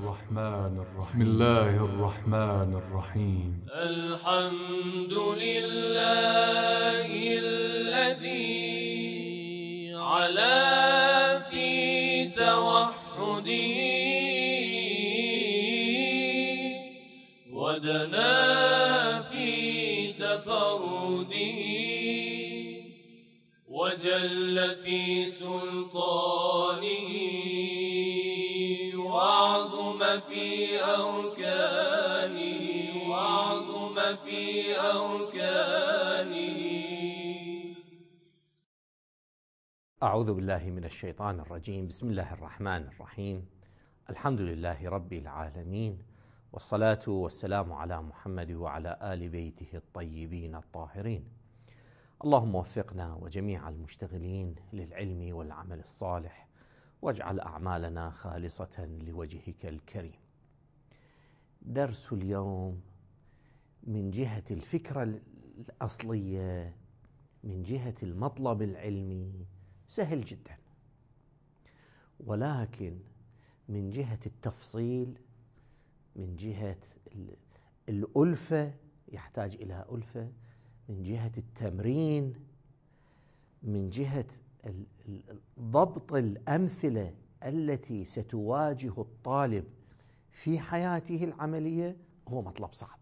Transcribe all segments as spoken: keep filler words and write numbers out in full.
الرحمن الرحيم بسم الله الرحمن الرحيم الحمد لله الذي علا في توحده ودنا في تفرده وجل في سلطانه وعظم في أركانه وعظم في أركانه. أعوذ بالله من الشيطان الرجيم. بسم الله الرحمن الرحيم. الحمد لله رب العالمين، والصلاة والسلام على محمد وعلى آل بيته الطيبين الطاهرين. اللهم وفقنا وجميع المشتغلين للعلم والعمل الصالح، واجعل أعمالنا خالصة لوجهك الكريم. درس اليوم من جهة الفكرة الأصلية، من جهة المطلب العلمي سهل جدا، ولكن من جهة التفصيل، من جهة الألفة، يحتاج إلى ألفة، من جهة التمرين، من جهة ضبط الأمثلة التي ستواجه الطالب في حياته العملية، هو مطلب صعب.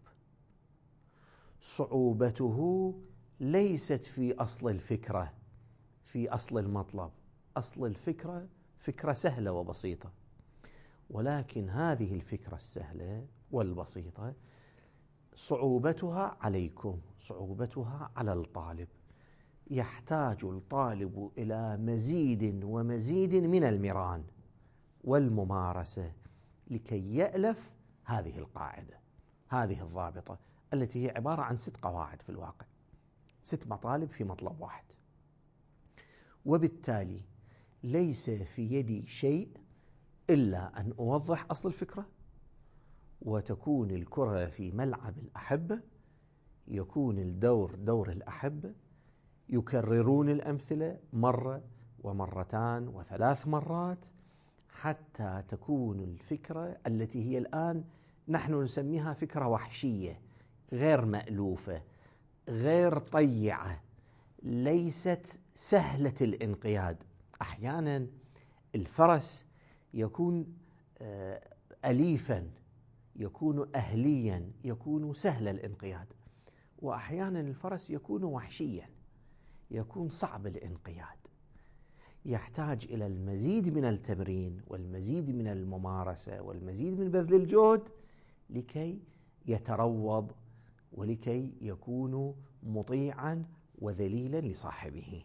صعوبته ليست في أصل الفكرة، في أصل المطلب. أصل الفكرة فكرة سهلة وبسيطة، ولكن هذه الفكرة السهلة والبسيطة صعوبتها عليكم، صعوبتها على الطالب. يحتاج الطالب إلى مزيد ومزيد من المران والممارسة لكي يألف هذه القاعدة، هذه الضابطة التي هي عبارة عن ست قواعد في الواقع، ست مطالب في مطلب واحد. وبالتالي ليس في يدي شيء إلا أن أوضح أصل الفكرة، وتكون الكرة في ملعب الأحبة، يكون الدور دور الأحبة، يكررون الأمثلة مرة ومرتان وثلاث مرات حتى تكون الفكرة التي هي الآن نحن نسميها فكرة وحشية، غير مألوفة، غير طيعة، ليست سهلة الانقياد. أحيانا الفرس يكون أليفا، يكون أهليا، يكون سهل الانقياد، وأحيانا الفرس يكون وحشيا، يكون صعب الانقياد. يحتاج إلى المزيد من التمرين والمزيد من الممارسة والمزيد من بذل الجهد لكي يتروض ولكي يكون مطيعا وذليلا لصاحبه.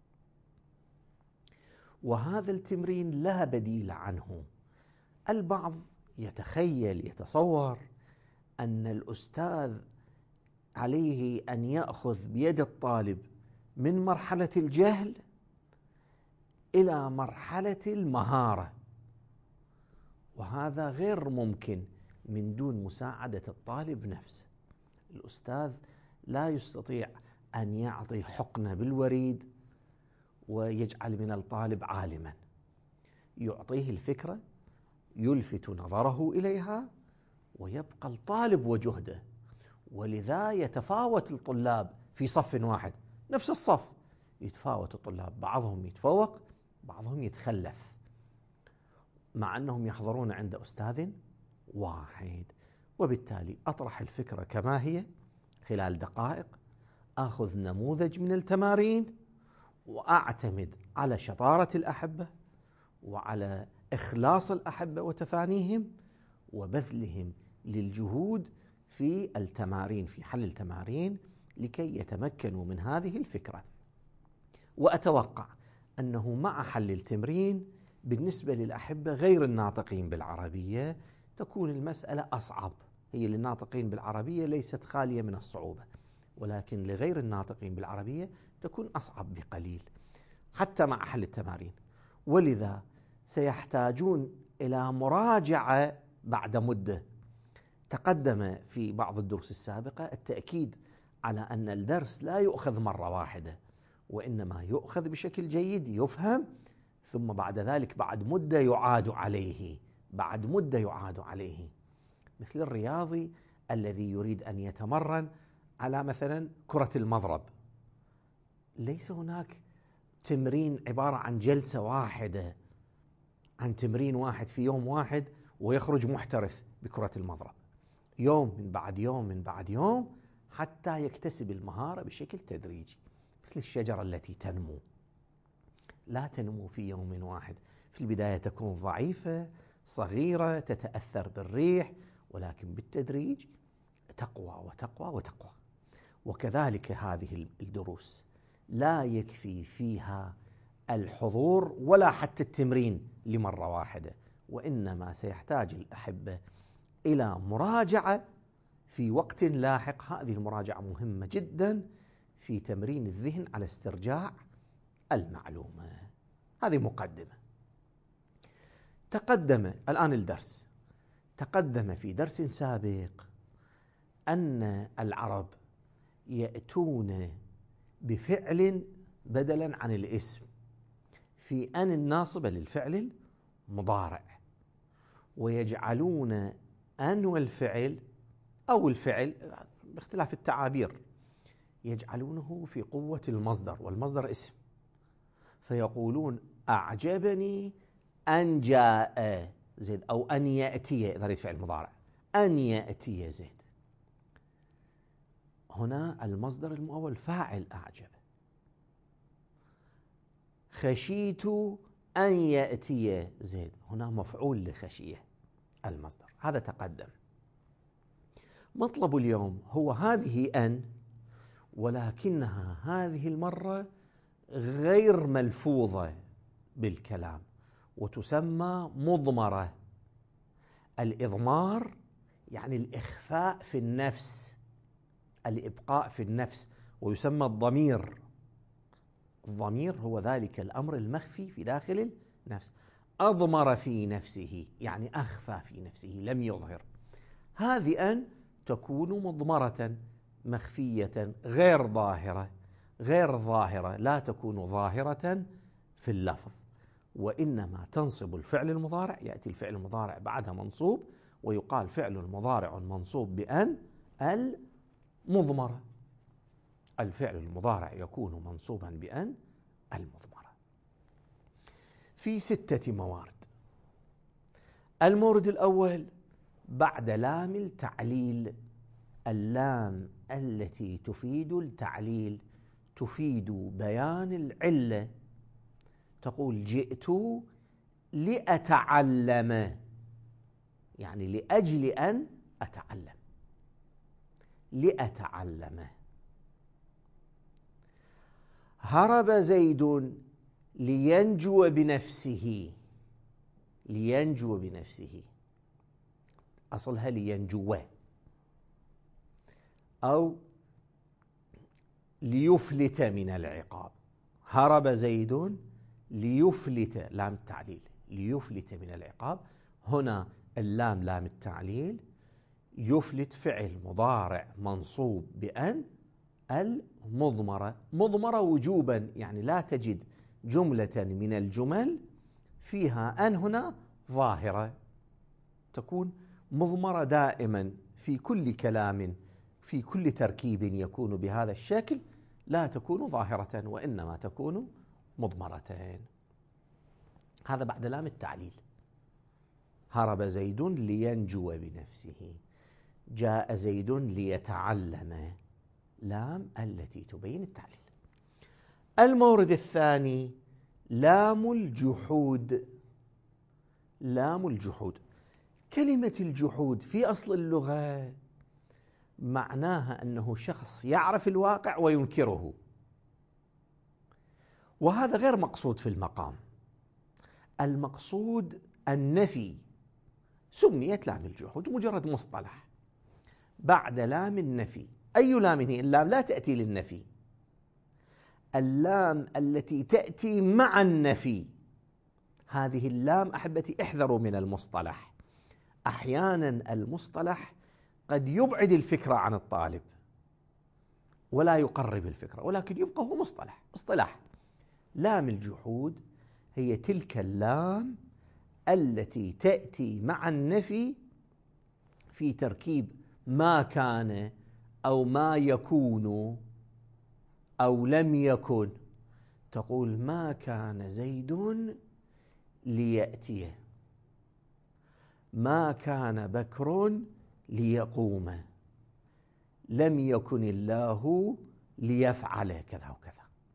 وهذا التمرين لا بديل عنه. البعض يتخيل، يتصور أن الأستاذ عليه أن يأخذ بيد الطالب من مرحلة الجهل إلى مرحلة المهارة، وهذا غير ممكن من دون مساعدة الطالب نفسه. الأستاذ لا يستطيع أن يعطي حقنة بالوريد ويجعل من الطالب عالما. يعطيه الفكرة، يلفت نظره إليها، ويبقى الطالب وجهده. ولذا يتفاوت الطلاب في صف واحد، نفس الصف يتفاوت الطلاب، بعضهم يتفوق، بعضهم يتخلف، مع أنهم يحضرون عند أستاذ واحد. وبالتالي أطرح الفكرة كما هي خلال دقائق، أخذ نموذج من التمارين، وأعتمد على شطارة الأحبة وعلى إخلاص الأحبة وتفانيهم وبذلهم للجهود في التمارين، في حل التمارين، لكي يتمكنوا من هذه الفكرة. وأتوقع أنه مع حل التمرين بالنسبة للأحبة غير الناطقين بالعربية تكون المسألة أصعب. هي للناطقين بالعربية ليست خالية من الصعوبة، ولكن لغير الناطقين بالعربية تكون أصعب بقليل حتى مع حل التمارين. ولذا سيحتاجون إلى مراجعة بعد مدة. تقدم في بعض الدروس السابقة التأكيد على أن الدرس لا يؤخذ مرة واحدة، وإنما يؤخذ بشكل جيد، يفهم، ثم بعد ذلك بعد مدة يعاد عليه بعد مدة يعاد عليه، مثل الرياضي الذي يريد أن يتمرن على مثلا كرة المضرب، ليس هناك تمرين عبارة عن جلسة واحدة، عن تمرين واحد في يوم واحد ويخرج محترف بكرة المضرب، يوم من بعد يوم من بعد يوم حتى يكتسب المهارة بشكل تدريجي، مثل الشجرة التي تنمو، لا تنمو في يوم واحد، في البداية تكون ضعيفة صغيرة تتأثر بالريح، ولكن بالتدريج تقوى وتقوى وتقوى. وكذلك هذه الدروس لا يكفي فيها الحضور ولا حتى التمرين لمرة واحدة، وإنما سيحتاج الأحبة إلى مراجعة في وقت لاحق. هذه المراجعة مهمة جدا في تمرين الذهن على استرجاع المعلومة. هذه مقدمة. تقدم الآن الدرس، تقدم في درس سابق أن العرب يأتون بفعل بدلا عن الاسم في أن الناصبة للفعل المضارع، ويجعلون أن والفعل أو الفعل باختلاف التعابير يجعلونه في قوة المصدر، والمصدر اسم، فيقولون أعجبني أن جاء زيد، أو أن يأتي إذا أريد فعل مضارع، أن يأتي زيد. هنا المصدر المؤول فاعل أعجب. خشيت أن يأتي زيد، هنا مفعول لخشية المصدر. هذا تقدم. مطلب اليوم هو هذه أن، ولكنها هذه المرة غير ملفوظة بالكلام وتسمى مضمرة. الإضمار يعني الإخفاء في النفس، الإبقاء في النفس، ويسمى الضمير. الضمير هو ذلك الأمر المخفي في داخل النفس. أضمر في نفسه يعني أخفى في نفسه، لم يظهر. هذه أن تكون مضمرة مخفية غير ظاهرة، غير ظاهرة، لا تكون ظاهرة في اللفظ، وإنما تنصب الفعل المضارع. يأتي الفعل المضارع بعدها منصوب، ويقال فعل مضارع منصوب بأن المضمرة. الفعل المضارع يكون منصوبا بأن المضمرة في ستة موارد. المورد الأول بعد لام التعليل، اللام التي تفيد التعليل تفيد بيان العلة. تقول جئت لأتعلم، يعني لأجل أن أتعلم، لأتعلم. هرب زيد لينجو بنفسه، لينجو بنفسه، أصلها لينجو أو ليفلت من العقاب. هرب زيد ليفلت، لام التعليل، ليفلت من العقاب. هنا اللام لام التعليل، يفلت فعل مضارع منصوب بأن المضمرة. مضمرة وجوبا، يعني لا تجد جملة من الجمل فيها أن هنا ظاهرة، تكون مضمرة دائما في كل كلام، في كل تركيب يكون بهذا الشكل لا تكون ظاهرة وإنما تكون مضمرتين. هذا بعد لام التعليل. هرب زيد لينجو بنفسه، جاء زيد ليتعلم، لام التي تبين التعليل. المورد الثاني لام الجحود. لام الجحود، كلمة الجحود في أصل اللغة معناها أنه شخص يعرف الواقع وينكره، وهذا غير مقصود في المقام. المقصود النفي. سميت لام الجحود مجرد مصطلح بعد لام النفي. أي لام هي؟ اللام لا تأتي للنفي، اللام التي تأتي مع النفي. هذه اللام أحبتي احذروا من المصطلح. أحيانا المصطلح قد يبعد الفكرة عن الطالب ولا يقرب الفكرة، ولكن يبقى هو مصطلح، اصطلاح. لام الجحود هي تلك اللام التي تأتي مع النفي في تركيب ما كان أو ما يكون أو لم يكن. تقول ما كان زيد ليأتيه، ما كان بكر ليقوم، لم يكن الله ليفعل كذا وكذا.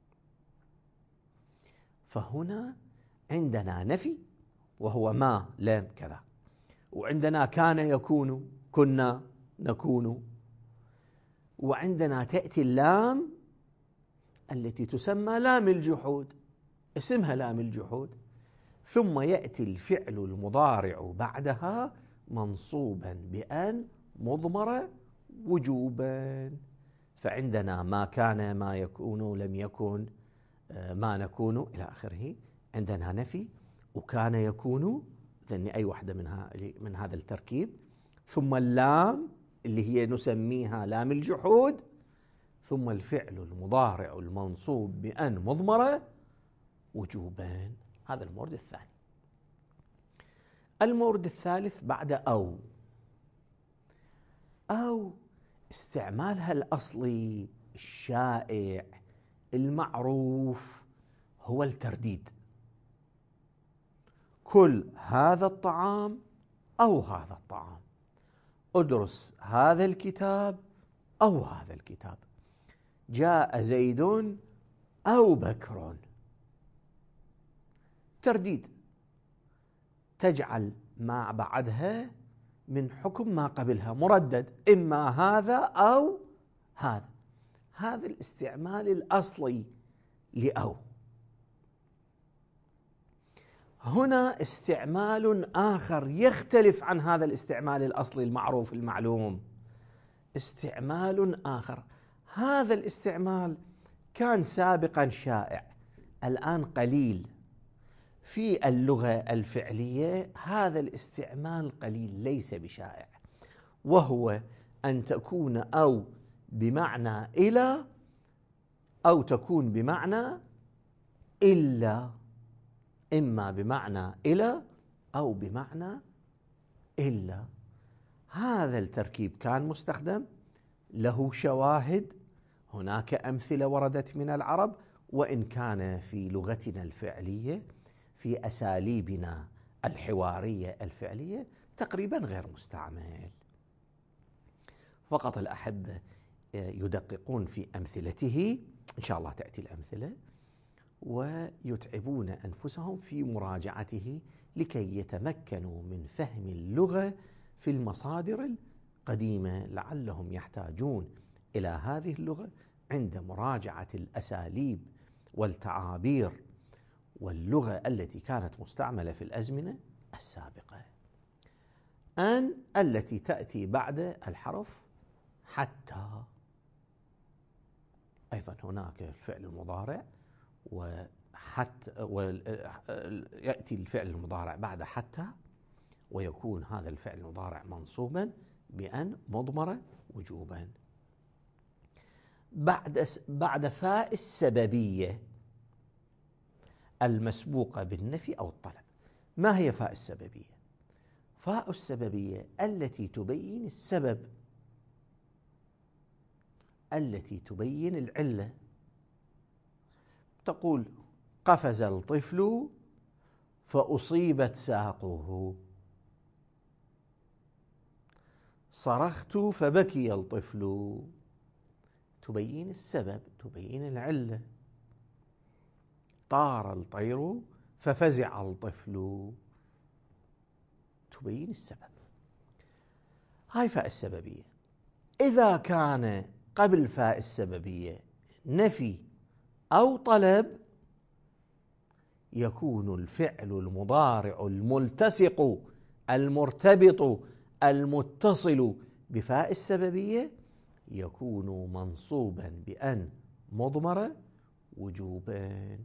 فهنا عندنا نفي وهو ما لم كذا، وعندنا كان يكون كنا نكون، وعندنا تأتي اللام التي تسمى لام الجحود، اسمها لام الجحود، ثم يأتي الفعل المضارع بعدها منصوبا بأن مضمرة وجوبا. فعندنا ما كان، ما يكون، لم يكن، ما نكون إلى آخره. عندنا نفي وكان يكون، ذن أي واحدة منها من هذا التركيب، ثم اللام اللي هي نسميها لام الجحود، ثم الفعل المضارع المنصوب بأن مضمرة وجوبا. هذا المورد الثاني. المورد الثالث بعد أو. أو استعمالها الأصلي الشائع المعروف هو الترديد. كل هذا الطعام أو هذا الطعام، ادرس هذا الكتاب أو هذا الكتاب، جاء زيد أو بكر. ترديد، تجعل ما بعدها من حكم ما قبلها مردد، إما هذا أو هذا. هذا الاستعمال الأصلي لأو. هنا استعمال آخر يختلف عن هذا الاستعمال الأصلي المعروف المعلوم، استعمال آخر. هذا الاستعمال كان سابقا شائع، الآن قليل في اللغة الفعلية. هذا الاستعمال قليل ليس بشائع، وهو أن تكون أو بمعنى إلى، أو تكون بمعنى إلا، إما بمعنى إلى أو بمعنى إلا. هذا التركيب كان مستخدم، له شواهد، هناك أمثلة وردت من العرب، وإن كان في لغتنا الفعلية في أساليبنا الحوارية الفعلية تقريبا غير مستعمل. فقط الأحبة يدققون في أمثلته، إن شاء الله تأتي الأمثلة، ويتعبون أنفسهم في مراجعته لكي يتمكنوا من فهم اللغة في المصادر القديمة. لعلهم يحتاجون إلى هذه اللغة عند مراجعة الأساليب والتعابير واللغة التي كانت مستعملة في الأزمنة السابقة. أن التي تأتي بعد الحرف حتى، أيضا هناك الفعل المضارع وحتى، ويأتي الفعل المضارع بعد حتى، ويكون هذا الفعل المضارع منصوبا بأن مضمرة وجوبا. بعد بعد فاء السببية المسبوقة بالنفي أو الطلب. ما هي فاء السببية؟ فاء السببية التي تبين السبب، التي تبين العلة. تقول قفز الطفل فأصيبت ساقه، صرخت فبكي الطفل. تبين السبب، تبين العلة. طار الطير ففزع الطفل، تبين السبب. هاي فاء السببية. إذا كان قبل فاء السببية نفي أو طلب، يكون الفعل المضارع الملتصق المرتبط المتصل بفاء السببية يكون منصوبا بأن مضمرة وجوبا.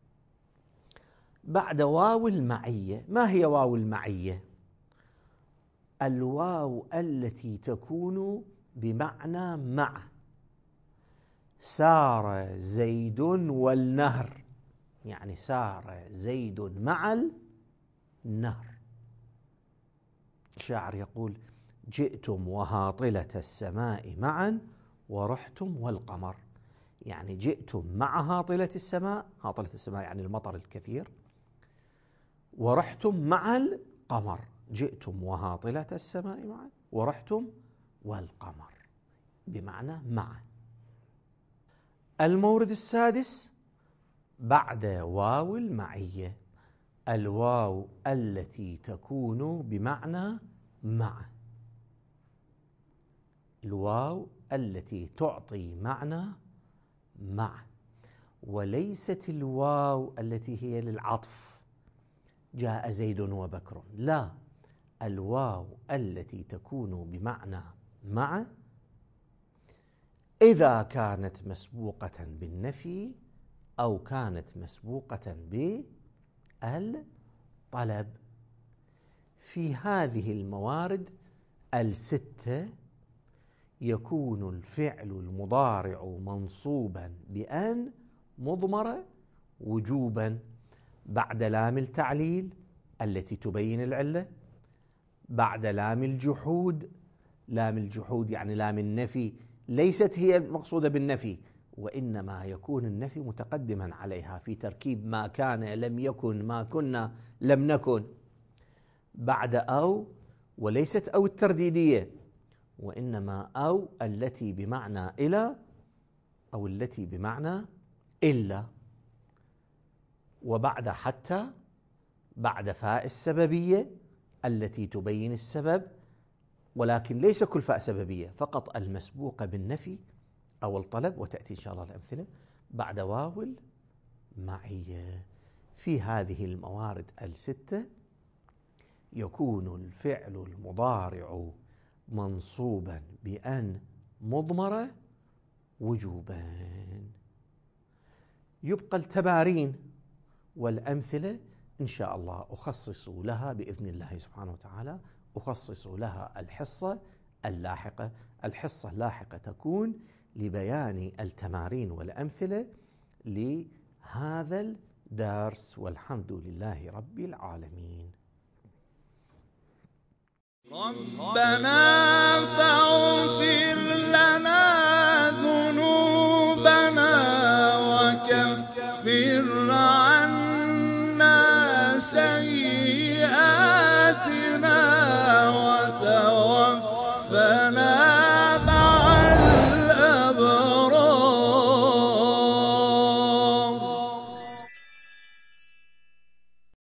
بعد واو المعية. ما هي واو المعية؟ الواو التي تكون بمعنى مع. سار زيد والنهر، يعني سار زيد مع النهر. الشاعر يقول: جئتم وهاطلة السماء معا ورحتم والقمر. يعني جئتم مع هاطلة السماء، هاطلة السماء يعني المطر الكثير، ورحتم مع القمر. جئتم وهاطلة السماء معا ورحتم والقمر، بمعنى معا. المورد السادس بعد واو المعية، الواو التي تكون بمعنى مع. الواو التي تعطي معنى مع، وليست الواو التي هي للعطف، جاء زيد وبكر، لا، الواو التي تكون بمعنى مع إذا كانت مسبوقة بالنفي أو كانت مسبوقة بالطلب. في هذه الموارد الستة يكون الفعل المضارع منصوبا بأن مضمرة وجوبا بعد لام التعليل التي تبين العلة، بعد لام الجحود. لام الجحود يعني لام النفي، ليست هي المقصودة بالنفي، وإنما يكون النفي متقدما عليها في تركيب ما كان لم يكن، ما كنا لم نكن. بعد أو، وليست أو الترديدية، وإنما أو التي بمعنى إلى أو التي بمعنى إلا. وبعد حتى، بعد فاء السببية التي تبين السبب، ولكن ليس كل فاء سببية، فقط المسبوقة بالنفي أو الطلب، وتأتي إن شاء الله الأمثلة. بعد واو المعية. في هذه الموارد الستة يكون الفعل المضارع منصوبا بأن مضمرة وجوبا. يبقى التمارين والأمثلة إن شاء الله أخصص لها بإذن الله سبحانه وتعالى، أخصص لها الحصة اللاحقة. الحصة اللاحقة تكون لبيان التمارين والأمثلة لهذا الدرس، والحمد لله رب العالمين. ربنا فاغفر لنا ذنوبنا وكفر عنا سيئاتنا